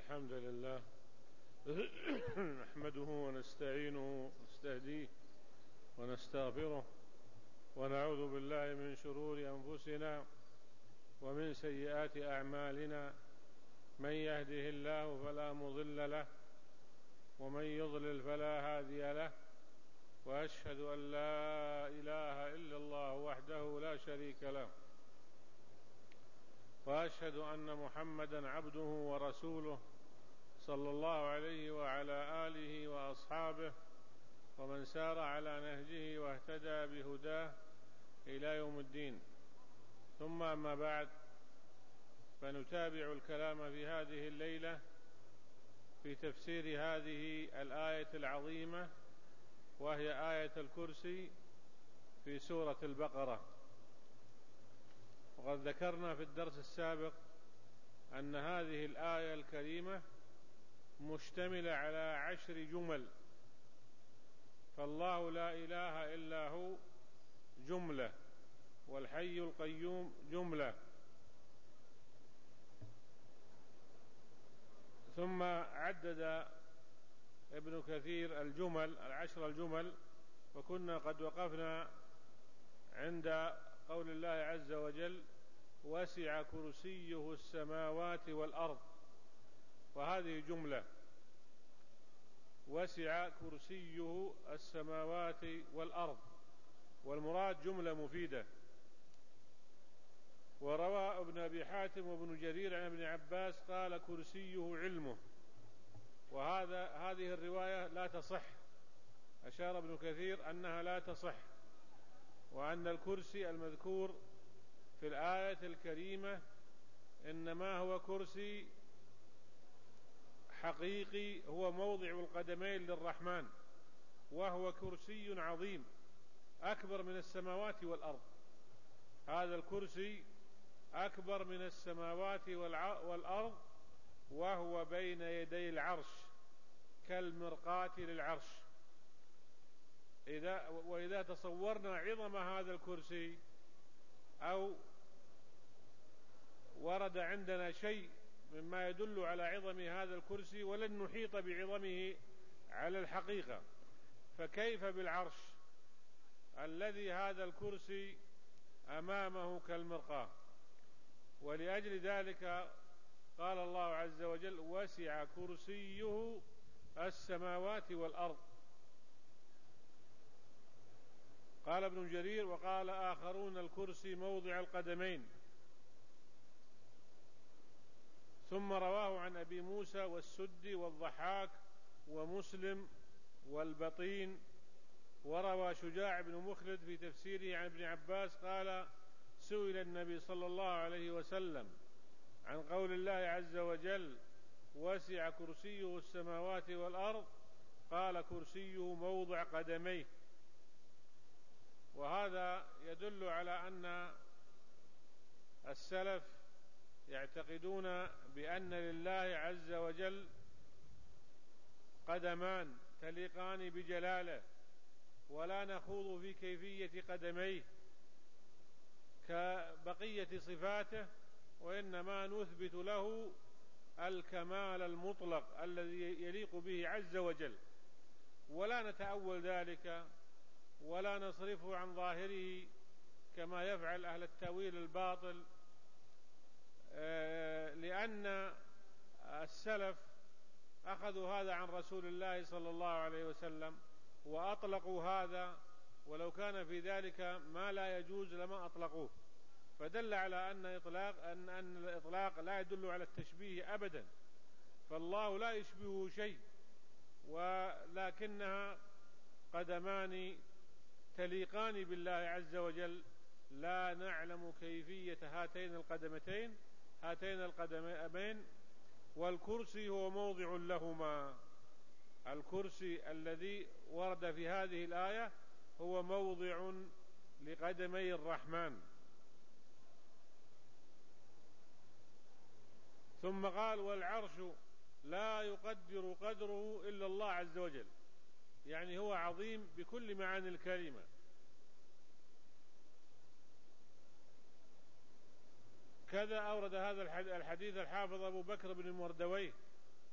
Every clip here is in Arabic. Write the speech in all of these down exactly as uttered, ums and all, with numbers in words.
الحمد لله نحمده ونستعينه ونستهديه ونستغفره ونعوذ بالله من شرور أنفسنا ومن سيئات أعمالنا. من يهده الله فلا مضل له ومن يضلل فلا هادي له، وأشهد أن لا إله إلا الله وحده لا شريك له، وأشهد أن محمدا عبده ورسوله صلى الله عليه وعلى آله وأصحابه ومن سار على نهجه واهتدى بهداه إلى يوم الدين. ثم أما بعد، فنتابع الكلام في هذه الليلة في تفسير هذه الآية العظيمة، وهي آية الكرسي في سورة البقرة. وقد ذكرنا في الدرس السابق أن هذه الآية الكريمة مشتملة على عشر جمل، فالله لا إله إلا هو جملة، والحي القيوم جملة. ثم عدد ابن كثير الجمل العشر الجمل، وكنا قد وقفنا عند قول الله عز وجل: وسع كرسيه السماوات والأرض. وهذه جملة، وسع كرسيه السماوات والأرض، والمراد جملة مفيدة. وروى ابن أبي حاتم وابن جرير عن ابن عباس قال: كرسيه علمه. وهذا هذه الرواية لا تصح، أشار ابن كثير أنها لا تصح، وأن الكرسي المذكور في الآية الكريمة إنما هو كرسي حقيقي، هو موضع القدمين للرحمن، وهو كرسي عظيم أكبر من السماوات والأرض. هذا الكرسي أكبر من السماوات والأرض، وهو بين يدي العرش كالمرقاة للعرش. إذا وإذا تصورنا عظم هذا الكرسي، أو ورد عندنا شيء مما يدل على عظم هذا الكرسي ولن نحيط بعظمه على الحقيقة، فكيف بالعرش الذي هذا الكرسي أمامه كالمرقاة؟ ولأجل ذلك قال الله عز وجل: وسع كرسيه السماوات والأرض. قال ابن جرير: وقال آخرون: الكرسي موضع القدمين. ثم رواه عن أبي موسى والسدي والضحاك ومسلم والبطين. وروى شجاع بن مخلد في تفسيره عن ابن عباس قال: سئل النبي صلى الله عليه وسلم عن قول الله عز وجل: وسع كرسيه السماوات والأرض، قال: كرسيه موضع قدميه. وهذا يدل على أن السلف يعتقدون بأن لله عز وجل قدمان تليقان بجلاله، ولا نخوض في كيفية قدميه كبقية صفاته، وإنما نثبت له الكمال المطلق الذي يليق به عز وجل، ولا نتأول ذلك ولا نصرفه عن ظاهره كما يفعل أهل التأويل الباطل، لأن السلف أخذوا هذا عن رسول الله صلى الله عليه وسلم وأطلقوا هذا، ولو كان في ذلك ما لا يجوز لما أطلقوه، فدل على أن إطلاق أن أن الإطلاق لا يدل على التشبيه أبدا، فالله لا يشبهه شيء، ولكنها قدمان تليقان بالله عز وجل، لا نعلم كيفية هاتين القدمتين هاتين القدمين والكرسي هو موضع لهما. الكرسي الذي ورد في هذه الآية هو موضع لقدمي الرحمن. ثم قال: والعرش لا يقدر قدره إلا الله عز وجل، يعني هو عظيم بكل معاني الكلمة. كذا أورد هذا الحديث الحافظ أبو بكر بن المردويه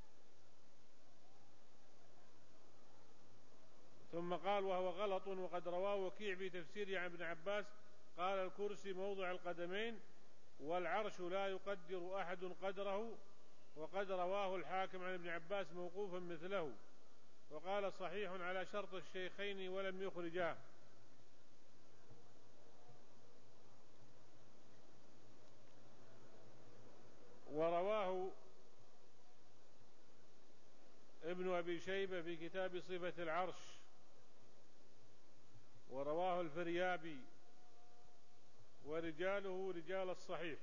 ثم قال: وهو غلط، وقد رواه وكيع في تفسيره عن ابن عباس قال: الكرسي موضع القدمين، والعرش لا يقدر أحد قدره. وقد رواه الحاكم عن ابن عباس موقوفا مثله، وقال: صحيح على شرط الشيخين ولم يخرجاه. ورواه ابن أبي شيبة في كتاب صفة العرش، ورواه الفريابي، ورجاله رجال الصحيح.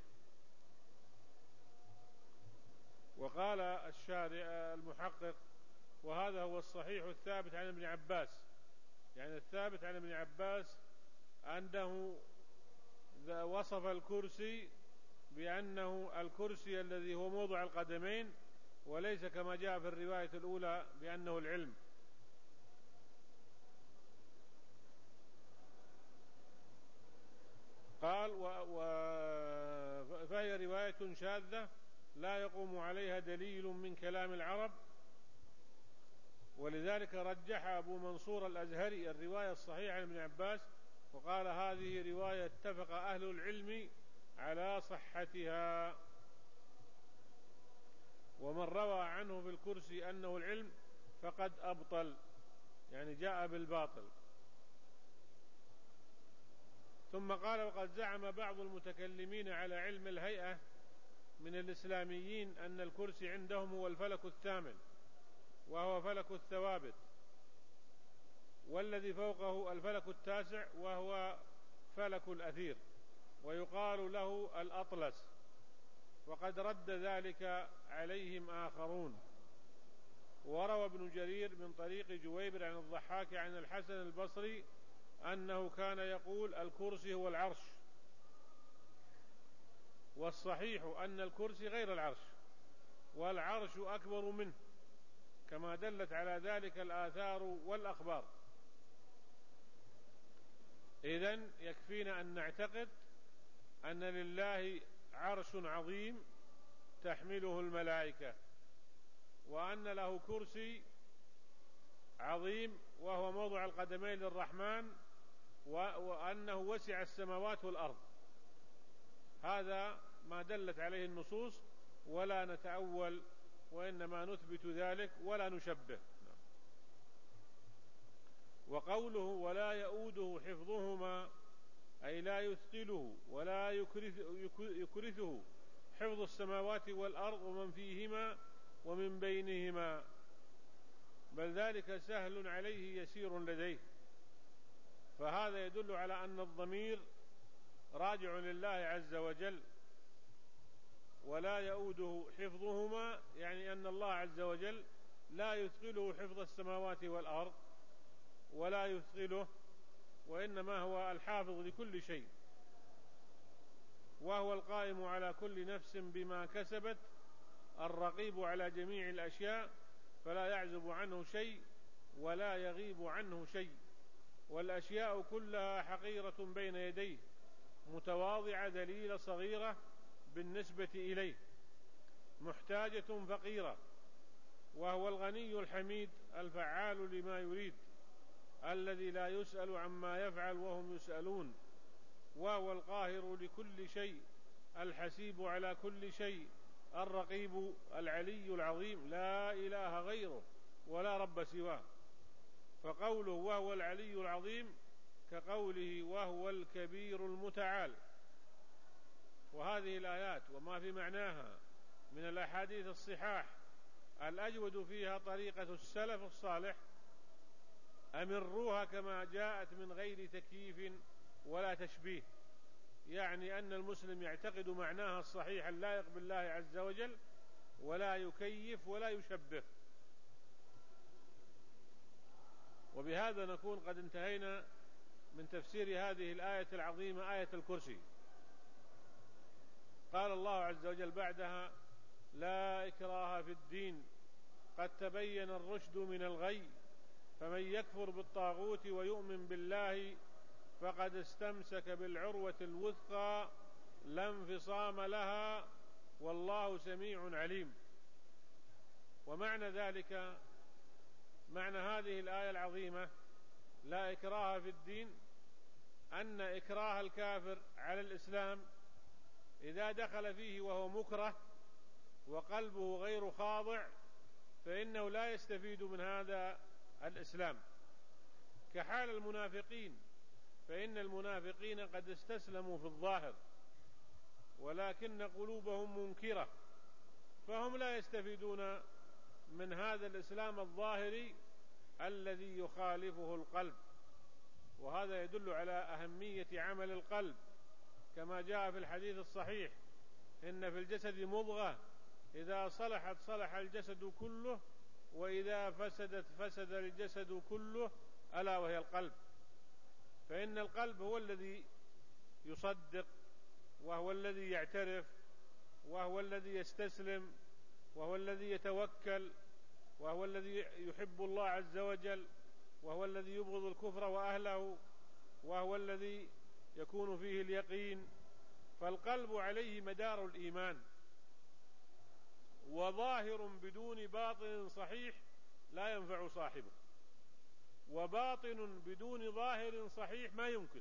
وقال الشارع المحقق: وهذا هو الصحيح الثابت عن ابن عباس، يعني الثابت عن ابن عباس أنه وصف الكرسي بأنه الكرسي الذي هو موضع القدمين، وليس كما جاء في الرواية الأولى بأنه العلم. قال: و... و... فهي رواية شاذة لا يقوم عليها دليل من كلام العرب، ولذلك رجح أبو منصور الأزهري الرواية الصحيحة عن ابن عباس، وقال: هذه رواية اتفق أهل العلم على صحتها. ومن روى عنه في الكرسي أنه العلم فقد أبطل، يعني جاء بالباطل. ثم قال: وقد زعم بعض المتكلمين على علم الهيئة من الإسلاميين أن الكرسي عندهم هو الفلك الثامن، وهو فلك الثوابت، والذي فوقه الفلك التاسع وهو فلك الأثير، ويقال له الأطلس. وقد رد ذلك عليهم آخرون. وروى ابن جرير من طريق جويبر عن الضحاك عن الحسن البصري أنه كان يقول: الكرسي هو العرش. والصحيح أن الكرسي غير العرش، والعرش أكبر منه، كما دلت على ذلك الآثار والأخبار. إذن يكفينا أن نعتقد أن لله عرش عظيم تحمله الملائكة، وأن له كرسي عظيم وهو موضع القدمين للرحمن، وأنه وسع السماوات والأرض. هذا ما دلت عليه النصوص، ولا نتأول، وإنما نثبت ذلك ولا نشبه. وقوله: ولا يؤوده حفظهما، أي لا يثقله ولا يكرثه حفظ السماوات والأرض ومن فيهما ومن بينهما، بل ذلك سهل عليه يسير لديه. فهذا يدل على أن الضمير راجع لله عز وجل. ولا يؤوده حفظهما يعني أن الله عز وجل لا يثقله حفظ السماوات والأرض، ولا يثقله، وإنما هو الحافظ لكل شيء، وهو القائم على كل نفس بما كسبت، الرقيب على جميع الأشياء، فلا يعزب عنه شيء ولا يغيب عنه شيء، والأشياء كلها حقيرة بين يديه، متواضعة ذليلة صغيرة بالنسبة إليه، محتاجة فقيرة. وهو الغني الحميد الفعال لما يريد، الذي لا يسأل عما يفعل وهم يسألون، وهو القاهر لكل شيء، الحسيب على كل شيء، الرقيب العلي العظيم، لا إله غيره ولا رب سواه. فقوله وهو العلي العظيم كقوله وهو الكبير المتعال. وهذه الآيات وما في معناها من الأحاديث الصحاح الأجود فيها طريقة السلف الصالح، أمروها كما جاءت من غير تكييف ولا تشبيه، يعني أن المسلم يعتقد معناها الصحيح اللائق بالله عز وجل، ولا يكيف ولا يشبه. وبهذا نكون قد انتهينا من تفسير هذه الآية العظيمة، آية الكرسي. قال الله عز وجل بعدها: لا إكراه في الدين قد تبين الرشد من الغي، فمن يكفر بالطاغوت ويؤمن بالله فقد استمسك بالعروة الوثقى لا انفصام لها والله سميع عليم. ومعنى ذلك، معنى هذه الآية العظيمة لا إكراه في الدين، أن إكراه الكافر على الإسلام إذا دخل فيه وهو مكره وقلبه غير خاضع فإنه لا يستفيد من هذا الإسلام، كحال المنافقين، فإن المنافقين قد استسلموا في الظاهر ولكن قلوبهم منكرة، فهم لا يستفيدون من هذا الإسلام الظاهري الذي يخالفه القلب. وهذا يدل على أهمية عمل القلب، كما جاء في الحديث الصحيح: إن في الجسد مضغة إذا صلحت صلح الجسد كله وإذا فسدت فسد الجسد كله، ألا وهي القلب. فإن القلب هو الذي يصدق، وهو الذي يعترف، وهو الذي يستسلم، وهو الذي يتوكل، وهو الذي يحب الله عز وجل، وهو الذي يبغض الكفر وأهله، وهو الذي يكون فيه اليقين. فالقلب عليه مدار الإيمان، وظاهر بدون باطن صحيح لا ينفع صاحبه، وباطن بدون ظاهر صحيح ما يمكن،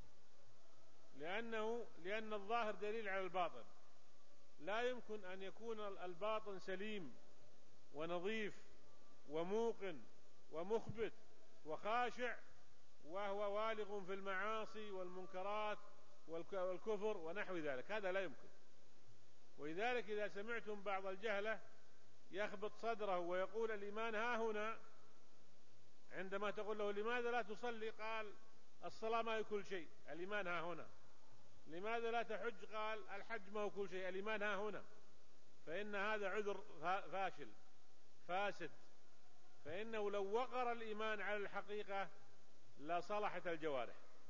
لأنه لأن الظاهر دليل على الباطن. لا يمكن أن يكون الباطن سليم ونظيف وموقن ومخبت وخاشع وهو والغ في المعاصي والمنكرات والكفر ونحو ذلك، هذا لا يمكن. ولذلك إذا سمعتم بعض الجهلة يخبط صدره ويقول الإيمان ها هنا، عندما تقول له لماذا لا تصلي؟ قال الصلاة ما هي كل شيء، الإيمان ها هنا. لماذا لا تحج؟ قال الحج ما هو كل شيء، الإيمان ها هنا. فإن هذا عذر فاشل فاسد، فإنه لو وقر الإيمان على الحقيقة لصلحت الجوارح.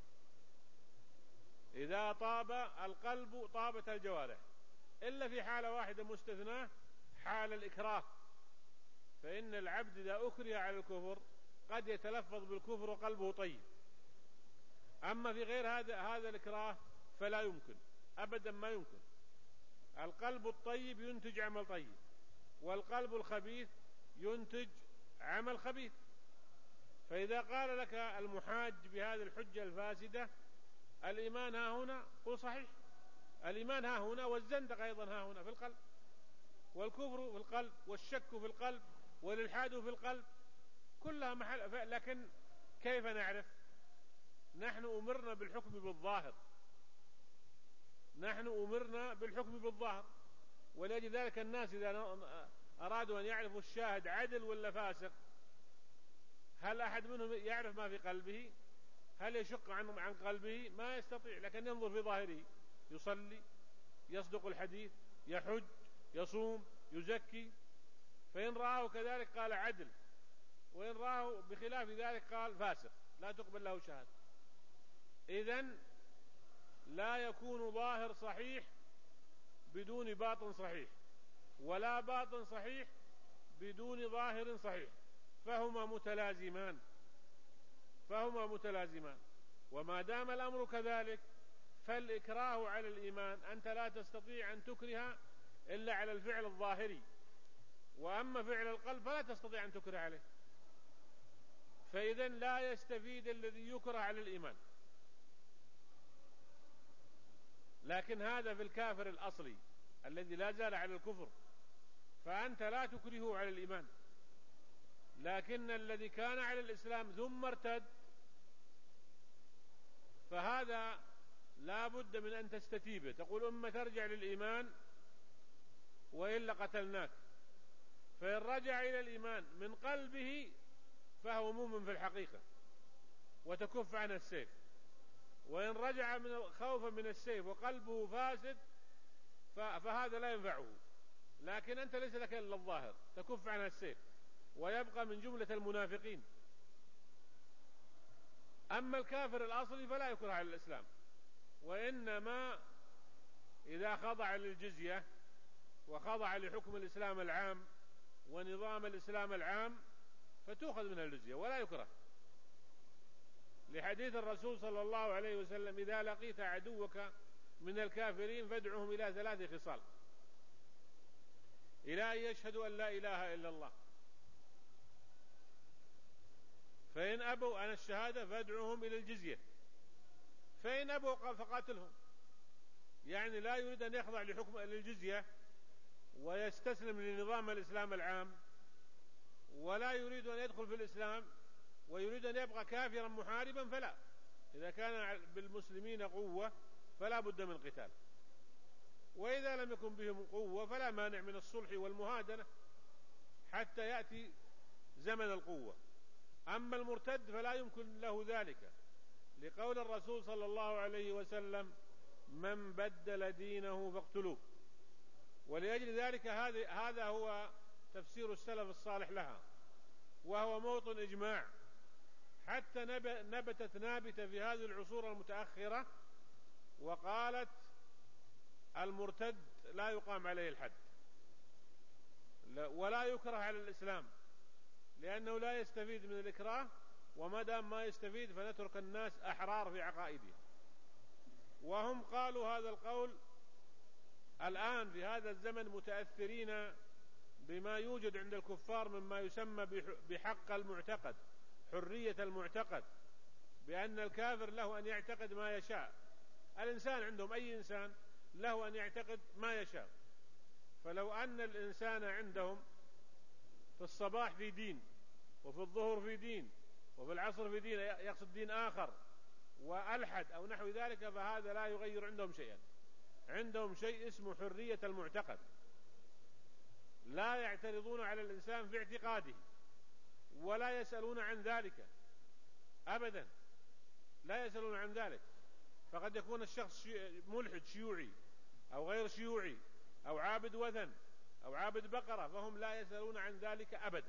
إذا طاب القلب طابت الجوارح، إلا في حالة واحدة مستثناة، حال الإكراه، فإن العبد إذا أكره على الكفر قد يتلفظ بالكفر وقلبه طيب. أما في غير هذا هذا الإكراه فلا يمكن أبدا، ما يمكن. القلب الطيب ينتج عمل طيب، والقلب الخبيث ينتج عمل خبيث. فإذا قال لك المحاج بهذه الحجة الفاسدة الإيمان ها هنا، قل صحيح، الإيمان ها هنا، والزندق أيضا ها هنا في القلب، والكفر في القلب، والشك في القلب، والإلحاد في القلب، كلها محل. لكن كيف نعرف؟ نحن أمرنا بالحكم بالظاهر، نحن أمرنا بالحكم بالظاهر. ولأجل ذلك الناس إذا أرادوا أن يعرفوا الشاهد عدل ولا فاسق، هل أحد منهم يعرف ما في قلبه؟ هل يشق عن عن قلبه؟ ما يستطيع، لكن ينظر في ظاهره، يصلي، يصدق الحديث، يحج، يصوم، يزكي. فإن رآه كذلك قال عدل، وإن رآه بخلاف ذلك قال فاسق، لا تقبل له شهادة. إذن لا يكون ظاهر صحيح بدون باطن صحيح، ولا باطن صحيح بدون ظاهر صحيح، فهما متلازمان، فهما متلازمان. وما دام الأمر كذلك فالإكراه على الإيمان أنت لا تستطيع أن تكره إلا على الفعل الظاهري، وأما فعل القلب فلا تستطيع أن تكره عليه. فإذن لا يستفيد الذي يكره على الإيمان. لكن هذا في الكافر الأصلي الذي لا زال على الكفر، فأنت لا تكرهه على الإيمان. لكن الذي كان على الإسلام ثم ارتد فهذا لا بد من أن تستتيبه، تقول أما ترجع للإيمان وإلا قتلناك. فإن رجع إلى الإيمان من قلبه فهو مؤمن في الحقيقة وتكف عن السيف، وإن رجع من خوفا من السيف وقلبه فاسد فهذا لا ينفعه. لكن أنت ليس لك إلا الظاهر، تكف عن السيف ويبقى من جملة المنافقين. أما الكافر الأصلي فلا يكره على الإسلام، وإنما إذا خضع للجزية وخضع لحكم الإسلام العام ونظام الإسلام العام فتأخذ منها الجزية ولا يكره، لحديث الرسول صلى الله عليه وسلم: إذا لقيت عدوك من الكافرين فادعهم إلى ثلاث خصال: إلى أن يشهدوا أن لا إله إلا الله، فإن أبوا عن الشهادة فادعوهم إلى الجزية، فإن أبوا فقاتلهم. يعني لا يريد أن يخضع لحكم للجزية ويستسلم لنظام الإسلام العام، ولا يريد أن يدخل في الإسلام ويريد أن يبقى كافرا محاربا، فلا. إذا كان بالمسلمين قوة فلا بد من قتال، وإذا لم يكن بهم قوة فلا مانع من الصلح والمهادنة حتى يأتي زمن القوة. أما المرتد فلا يمكن له ذلك، لقول الرسول صلى الله عليه وسلم: من بدل دينه فاقتلوه. ولأجل ذلك هذا هو تفسير السلف الصالح لها، وهو موطن إجماع، حتى نبتت نابتة في هذه العصور المتأخرة وقالت: المرتد لا يقام عليه الحد ولا يكره على الإسلام، لأنه لا يستفيد من الإكراه، وما دام ما يستفيد فنترك الناس أحرار في عقائدهم. وهم قالوا هذا القول الآن في هذا الزمن متأثرين بما يوجد عند الكفار مما يسمى بحق المعتقد، حرية المعتقد، بأن الكافر له أن يعتقد ما يشاء. الإنسان عندهم، أي إنسان له أن يعتقد ما يشاء. فلو أن الإنسان عندهم في الصباح في دين، وفي الظهر في دين، وفي العصر في دين، يقصد دين آخر وألحد أو نحو ذلك، فهذا لا يغير عندهم شيئا. عندهم شيء اسمه حرية المعتقد، لا يعترضون على الإنسان في اعتقاده ولا يسألون عن ذلك أبدا، لا يسألون عن ذلك. فقد يكون الشخص ملحد شيوعي أو غير شيوعي أو عابد وثن أو عابد بقرة، فهم لا يسألون عن ذلك أبدا.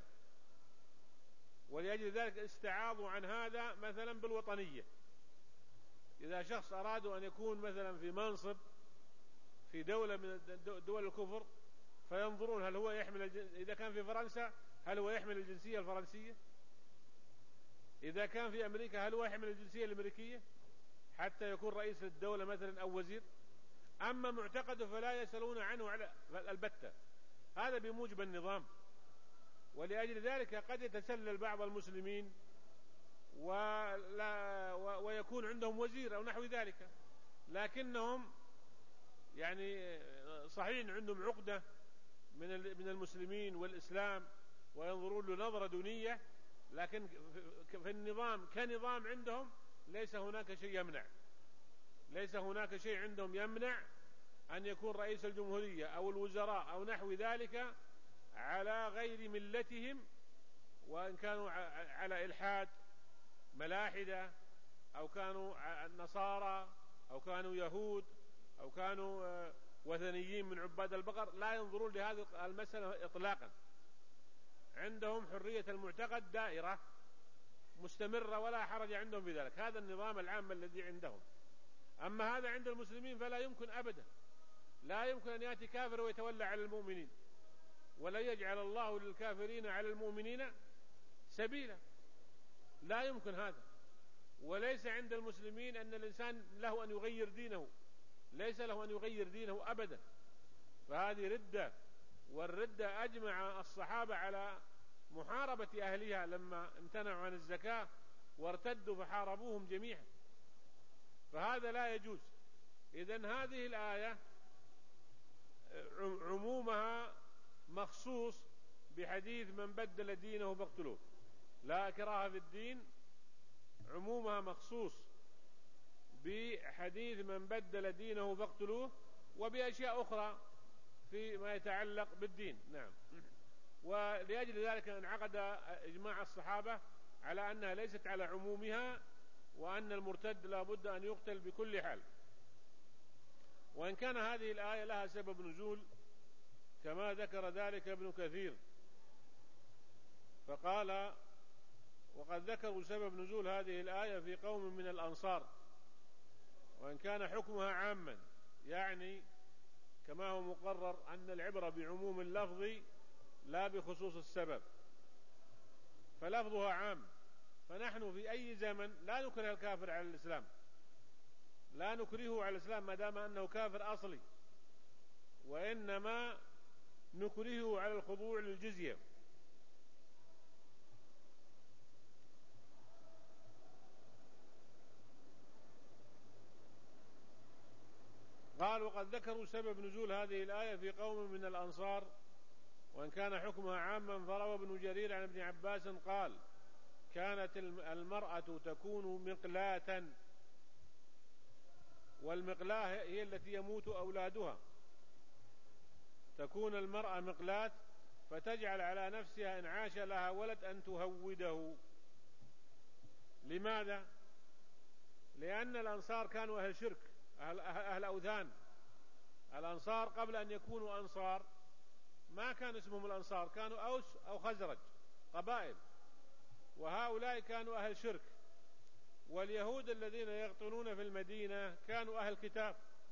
ولأجل ذلك استعاضوا عن هذا مثلا بالوطنية. إذا شخص أرادوا أن يكون مثلا في منصب في دولة من دول الكفر، فينظرون هل هو يحمل الجن... إذا كان في فرنسا هل هو يحمل الجنسية الفرنسية، إذا كان في أمريكا هل هو يحمل الجنسية الأمريكية حتى يكون رئيس الدولة مثلا أو وزير. أما معتقده فلا يسألون عنه على البتة، هذا بموجب النظام. ولأجل ذلك قد يتسلل بعض المسلمين ولا ويكون عندهم وزير أو نحو ذلك، لكنهم يعني صحيح عندهم عقدة من من المسلمين والإسلام وينظرون له نظرة دونية، لكن في النظام كنظام عندهم ليس هناك شيء يمنع ليس هناك شيء عندهم يمنع أن يكون رئيس الجمهورية أو الوزراء أو نحو ذلك على غير ملتهم، وإن كانوا على إلحاد ملاحدة أو كانوا نصارى أو كانوا يهود أو كانوا وثنيين من عباد البقر، لا ينظرون لهذه المسألة إطلاقا. عندهم حرية المعتقد دائرة مستمرة ولا حرج عندهم في ذلك، هذا النظام العام الذي عندهم. أما هذا عند المسلمين فلا يمكن أبدا، لا يمكن أن يأتي كافر ويتولى على المؤمنين، ولا يجعل الله للكافرين على المؤمنين سبيلا، لا يمكن هذا. وليس عند المسلمين أن الإنسان له أن يغير دينه، ليس له أن يغير دينه أبدا، فهذه ردة، والردة أجمع الصحابة على محاربة أهلها لما امتنعوا عن الزكاة وارتدوا فحاربوهم جميعا، فهذا لا يجوز. إذن هذه الآية عمومها مخصوص بحديث من بدل دينه فاقتلوه، لا إكراه في الدين، عمومها مخصوص بحديث من بدل دينه فاقتلوه، وبأشياء أخرى فيما يتعلق بالدين. نعم. ولأجل ذلك انعقد إجماع الصحابة على أنها ليست على عمومها، وأن المرتد لا بد أن يقتل بكل حال. وإن كان هذه الآية لها سبب نزول كما ذكر ذلك ابن كثير، فقال: وقد ذكروا سبب نزول هذه الآية في قوم من الأنصار، وإن كان حكمها عاما، يعني كما هو مقرر أن العبرة بعموم اللفظ لا بخصوص السبب، فلفظها عام. فنحن في أي زمن لا نكره الكافر على الإسلام، لا نكرهه على الإسلام ما دام أنه كافر أصلي، وإنما نكرهه على الخضوع للجزية. قال وقد ذكروا سبب نزول هذه الآية في قوم من الأنصار وإن كان حكمها عاما، فروى ابن جرير عن ابن عباس قال كانت المرأة تكون مقلاة، والمقلاة هي التي يموت أولادها، تكون المرأة مقلاة فتجعل على نفسها إن عاش لها ولد أن تهوده. لماذا؟ لأن الأنصار كانوا أهل شرك، أهل, أهل أوثان. الأنصار قبل أن يكونوا أنصار ما كان اسمهم الأنصار، كانوا أوس أو خزرج، قبائل، وهؤلاء كانوا أهل شرك. واليهود الذين يقطنون في المدينة كانوا أهل كتاب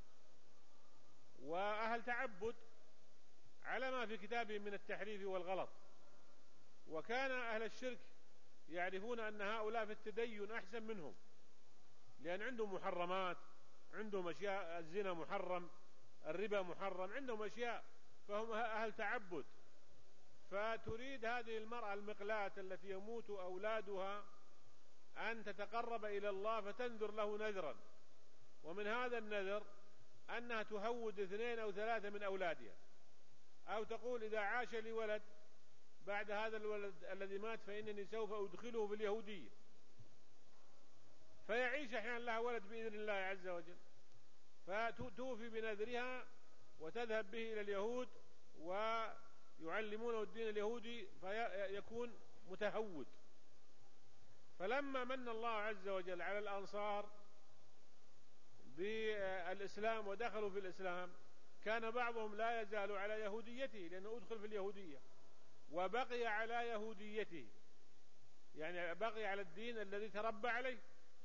وأهل تعبد على ما في كتابهم من التحريف والغلط، وكان أهل الشرك يعرفون أن هؤلاء في التدين أحسن منهم، لأن عندهم محرمات، عندهم أشياء، الزنا محرم، الربا محرم، عندهم أشياء، فهم أهل تعبد. فتريد هذه المرأة المقلاة التي يموت أولادها أن تتقرب إلى الله فتنذر له نذرا، ومن هذا النذر أنها تهود اثنين أو ثلاثة من أولادها، أو تقول إذا عاش لي ولد بعد هذا الولد الذي مات فإنني سوف أدخله في اليهودية، فيعيش أحيانا لها ولد بإذن الله عز وجل، فتوفي بنذرها وتذهب به إلى اليهود ويعلمونه الدين اليهودي فيكون متهود. فلما من الله عز وجل على الأنصار بالإسلام ودخلوا في الإسلام، كان بعضهم لا يزال على يهوديته لأنه أدخل في اليهودية وبقي على يهوديته، يعني بقي على الدين الذي تربى عليه.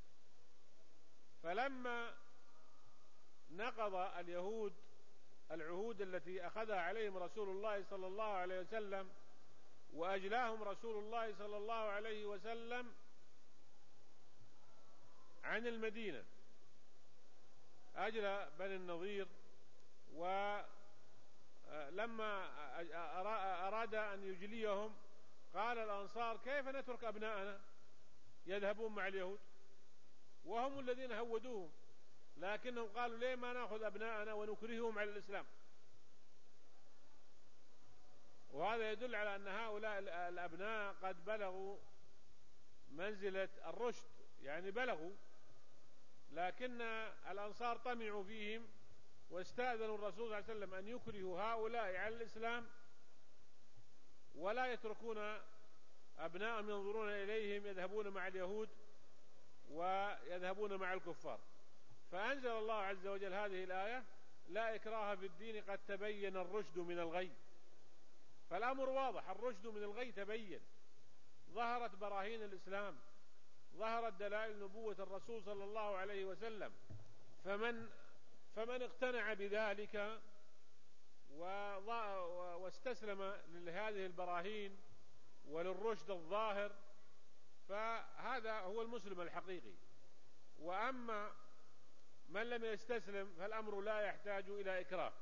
فلما نقض اليهود العهود التي أخذها عليهم رسول الله صلى الله عليه وسلم وأجلاهم رسول الله صلى الله عليه وسلم عن المدينة، أجلى بني النضير، ولما أراد أن يجليهم قال الأنصار كيف نترك أبناءنا يذهبون مع اليهود وهم الذين هودوهم، لكنهم قالوا ليه ما نأخذ أبناءنا ونكرههم على الإسلام. وهذا يدل على أن هؤلاء الأبناء قد بلغوا منزلة الرشد، يعني بلغوا، لكن الأنصار طمعوا فيهم واستأذنوا الرسول صلى الله عليه وسلم أن يكرهوا هؤلاء على الإسلام ولا يتركون أبناءهم ينظرون إليهم يذهبون مع اليهود ويذهبون مع الكفار. فأنزل الله عز وجل هذه الآية لا إكراه في الدين قد تبين الرشد من الغي. فالأمر واضح، الرشد من الغي تبين، ظهرت براهين الإسلام، ظهرت دلائل نبوة الرسول صلى الله عليه وسلم. فمن فمن اقتنع بذلك واستسلم لهذه البراهين وللرشد الظاهر فهذا هو المسلم الحقيقي. وأما من لم يستسلم فالأمر لا يحتاج إلى إكراه.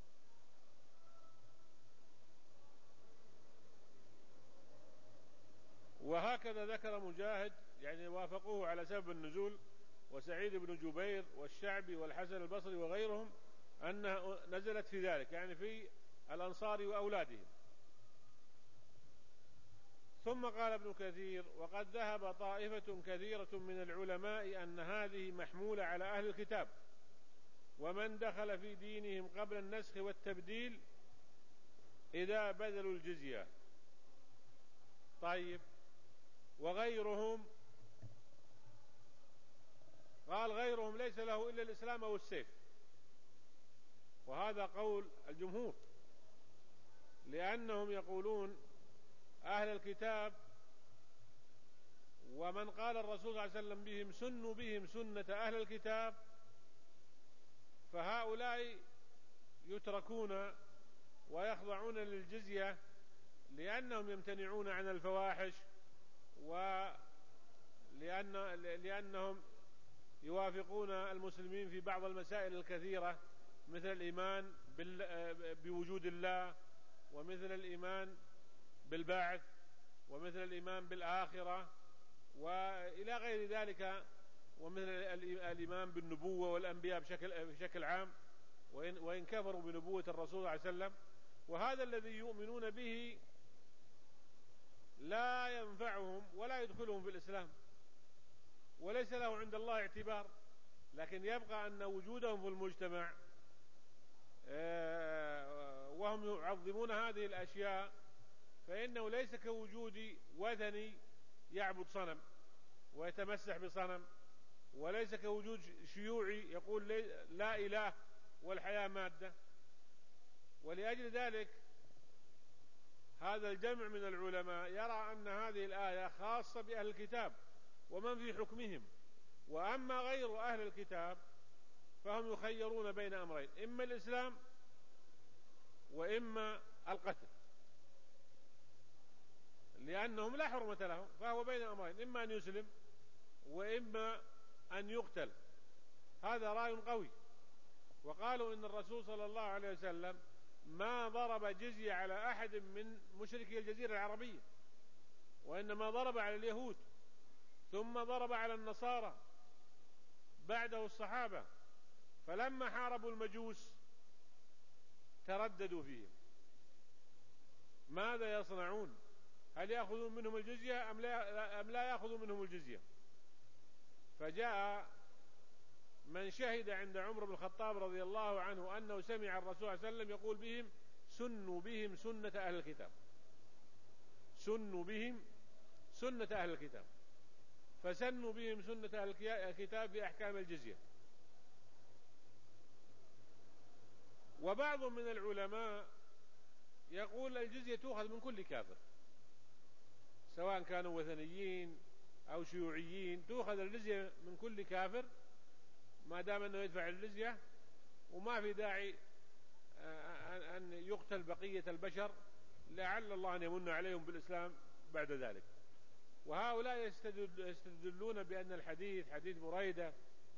وهكذا ذكر مجاهد، يعني وافقوه على سبب النزول، وسعيد بن جبير والشعبي والحسن البصري وغيرهم أنها نزلت في ذلك، يعني في الأنصار وأولادهم. ثم قال ابن كثير وقد ذهب طائفة كثيرة من العلماء أن هذه محمولة على أهل الكتاب ومن دخل في دينهم قبل النسخ والتبديل إذا بذلوا الجزية. طيب، وغيرهم؟ قال غيرهم ليس له إلا الإسلام أو السيف، وهذا قول الجمهور، لأنهم يقولون أهل الكتاب ومن قال الرسول صلى الله عليه وسلم بهم سنوا بهم سنة أهل الكتاب، فهؤلاء يتركون ويخضعون للجزية لأنهم يمتنعون عن الفواحش، ولأن لأنهم يوافقون المسلمين في بعض المسائل الكثيرة مثل الإيمان بوجود الله، ومثل الإيمان بالبعث، ومثل الإيمان بالآخرة، وإلى غير ذلك، ومثل الإيمان بالنبوة والأنبياء بشكل, بشكل عام. وإن, وإن كفروا بنبوة الرسول صلى الله عليه وسلم. وهذا الذي يؤمنون به لا ينفعهم ولا يدخلهم في الإسلام، وليس له عند الله اعتبار، لكن يبقى أن وجودهم في المجتمع وهم يعظمون هذه الأشياء فإنه ليس كوجود وثني يعبد صنم ويتمسح بصنم، وليس كوجود شيوعي يقول لا إله والحياة مادة. ولأجل ذلك هذا الجمع من العلماء يرى أن هذه الآية خاصة بأهل الكتاب ومن في حكمهم، وأما غير أهل الكتاب فهم يخيرون بين أمرين، إما الإسلام وإما القتل، لأنهم لا حرمة لهم، فهو بين أمرين، إما أن يسلم وإما أن يقتل. هذا رأي قوي. وقالوا إن الرسول صلى الله عليه وسلم ما ضرب جزية على أحد من مشركي الجزيرة العربية، وإنما ضرب على اليهود، ثم ضرب على النصارى بعده الصحابة. فلما حاربوا المجوس ترددوا فيهم ماذا يصنعون، هل يأخذون منهم الجزية أم لا, أم لا يأخذون منهم الجزية؟ فجاء من شهد عند عمر بن الخطاب رضي الله عنه أنه سمع الرسول صلى الله عليه وسلم يقول بهم سنوا بهم سنة أهل الكتاب، سنوا بهم سنة أهل الكتاب، فسنوا بهم سنة أهل الكتاب في أحكام الجزية. وبعض من العلماء يقول الجزية تؤخذ من كل كافر، سواء كانوا وثنيين أو شيوعيين، تؤخذ الجزية من كل كافر ما دام أنه يدفع الجزية، وما في داعي أن يقتل بقية البشر، لعل الله أن يمن عليهم بالإسلام بعد ذلك. وهؤلاء يستدلون بأن الحديث حديث بريدة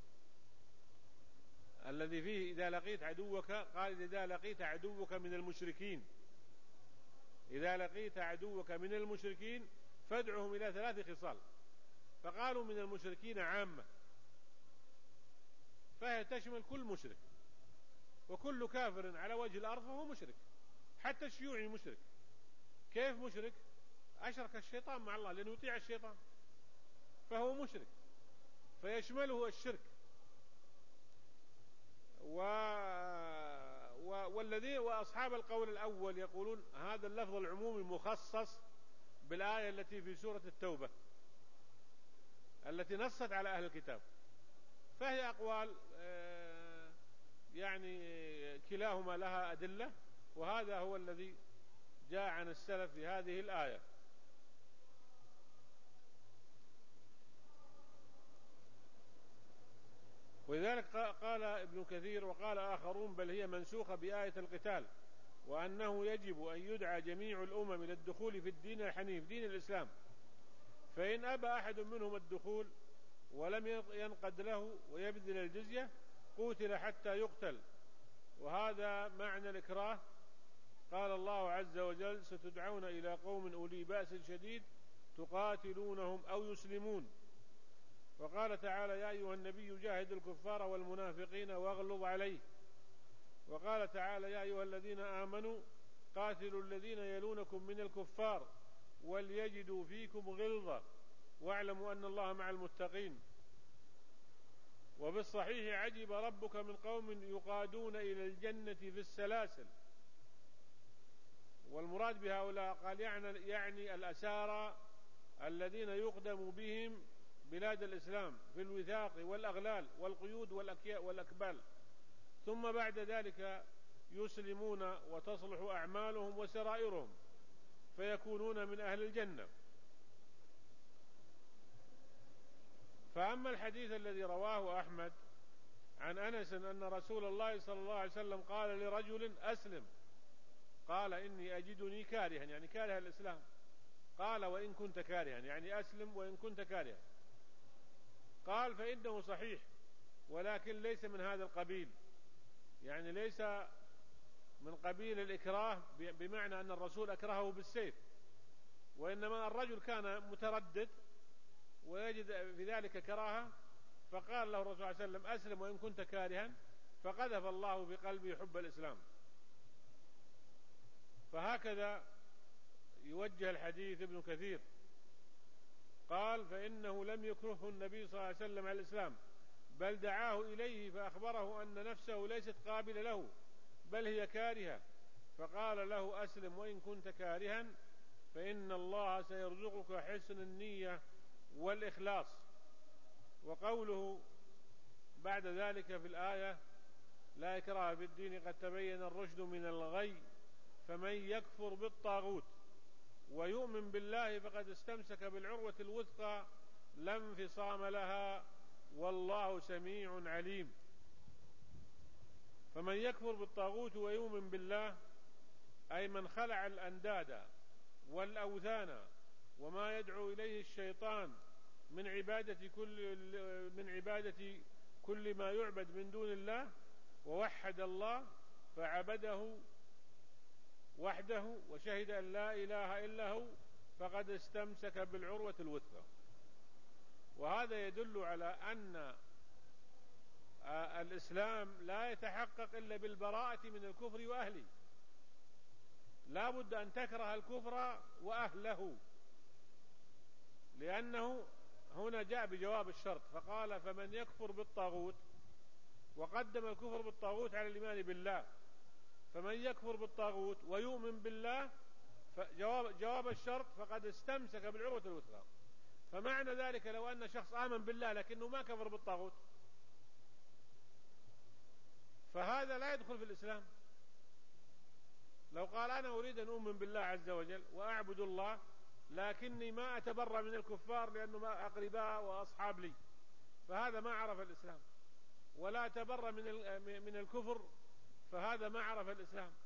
الذي فيه إذا لقيت عدوك، قال إذا لقيت عدوك من المشركين، إذا لقيت عدوك من المشركين فادعهم إلى ثلاث خصال. فقالوا من المشركين عامة، فهي تشمل كل مشرك، وكل كافر على وجه الأرض فهو مشرك، حتى الشيوعي مشرك. كيف مشرك؟ أشرك الشيطان مع الله لأنه يطيع الشيطان، فهو مشرك، فيشمله الشرك. و... و... والذي وأصحاب القول الأول يقولون هذا اللفظ العمومي مخصص بالآية التي في سورة التوبة التي نصت على أهل الكتاب. فهي أقوال يعني كلاهما لها أدلة، وهذا هو الذي جاء عن السلف في هذه الآية. ولذلك قال ابن كثير وقال آخرون بل هي منسوخة بآية القتال، وأنه يجب أن يدعى جميع الأمم إلى الدخول في الدين الحنيف دين الإسلام، فإن أبى أحد منهم الدخول ولم ينقد له ويبذل الجزية قتل حتى يقتل. وهذا معنى الإكراه. قال الله عز وجل ستدعون إلى قوم أولي بأس شديد تقاتلونهم أو يسلمون. وقال تعالى يا أيها النبي جاهد الكفار والمنافقين واغلظ عليه. وقال تعالى يا أيها الذين آمنوا قاتلوا الذين يلونكم من الكفار وليجدوا فيكم غلظة واعلموا أن الله مع المتقين. وبالصحيح عجب ربك من قوم يقادون إلى الجنة في السلاسل. والمراد بهؤلاء قال يعني, يعني الأسارى الذين يقدم بهم بلاد الإسلام في الوثاق والأغلال والقيود والأكبال، ثم بعد ذلك يسلمون وتصلح أعمالهم وسرائرهم فيكونون من أهل الجنة. فأما الحديث الذي رواه أحمد عن أنس أن رسول الله صلى الله عليه وسلم قال لرجل أسلم قال إني أجدني كارها، يعني كاره الإسلام. قال وإن كنت كارها، يعني أسلم وإن كنت كارها. قال فإنه صحيح ولكن ليس من هذا القبيل، يعني ليس من قبيل الإكراه بمعنى أن الرسول أكرهه بالسيف، وإنما الرجل كان متردد ويجد في ذلك كراهة، فقال له الرسول صلى الله عليه وسلم أسلم وإن كنت كارها، فقذف الله في قلبه حب الإسلام. فهكذا يوجه الحديث ابن كثير، قال: فإنه لم يكرهه النبي صلى الله عليه وسلم على الإسلام، بل دعاه إليه فأخبره أن نفسه ليست قابلة له بل هي كارهة، فقال له: أسلم وإن كنت كارها، فإن الله سيرزقك حسن النية والإخلاص. وقوله بعد ذلك في الآية: لا إكراه في الدين قد تبين الرشد من الغي، فمن يكفر بالطاغوت ويؤمن بالله فقد استمسك بالعروة الوثقى لا انفصام لها، والله سميع عليم. فمن يكفر بالطاغوت ويؤمن بالله أي من خلع الأنداد والأوثان وما يدعو إليه الشيطان من عبادة كل من عبادة كل ما يعبد من دون الله، ووحد الله فعبده وحده وشهد أن لا إله إلا هو، فقد استمسك بالعروة الوثقى. وهذا يدل على أن الإسلام لا يتحقق إلا بالبراءة من الكفر وأهله، لا بد أن تكره الكفر وأهله، لأنه هنا جاء بجواب الشرط، فقال: فمن يكفر بالطاغوت، وقدم الكفر بالطاغوت على الإيمان بالله. فمن يكفر بالطاغوت ويؤمن بالله، فجواب جواب الشرط فقد استمسك بالعروة الوثقى. فمعنى ذلك لو أن شخص آمن بالله لكنه ما كفر بالطاغوت، فهذا لا يدخل في الإسلام. لو قال: أنا أريد أن أؤمن بالله عز وجل وأعبد الله لكني ما أتبرأ من الكفار لأنهم أقرباء وأصحاب لي، فهذا ما عرف الإسلام. ولا أتبرأ من من الكفر، فهذا ما عرف الإسلام.